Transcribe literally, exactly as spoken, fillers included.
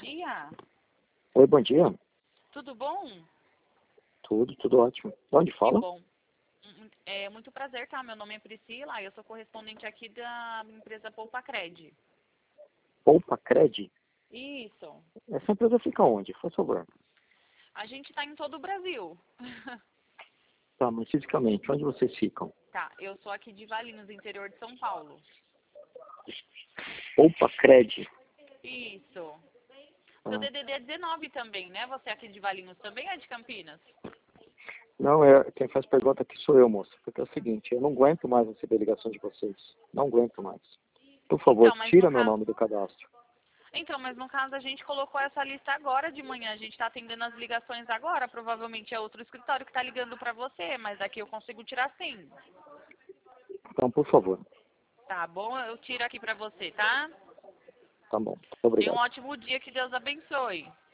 dia. Oi, bom dia. Tudo bom? Tudo, tudo ótimo. De onde Que fala? bom. Hum, É muito prazer, tá? Meu nome é Priscila, eu sou correspondente aqui da empresa Poupa Cred. Poupa Cred? Isso. Essa empresa fica onde? Por favor. A gente tá em todo o Brasil. Tá, mas fisicamente, onde vocês ficam? Tá, eu sou aqui de Valinhos, interior de São Paulo. Poupa Cred? Isso. Ah. Seu D D D é dezenove também, né? Você é aqui de Valinhos também é de Campinas? Não, é, quem faz pergunta aqui sou eu, moça. Porque é o seguinte, eu não aguento mais receber ligação de vocês. Não aguento mais. Por favor, Então, mas no tira meu caso... nome do cadastro. Então, mas no caso a gente colocou essa lista agora de manhã, a gente está atendendo as ligações agora, provavelmente é outro escritório que está ligando para você, mas aqui eu consigo tirar sim. Então, por favor. Tá bom? Eu tiro aqui para você, tá? Tá bom. Tenha um Obrigado. ótimo dia, que Deus abençoe.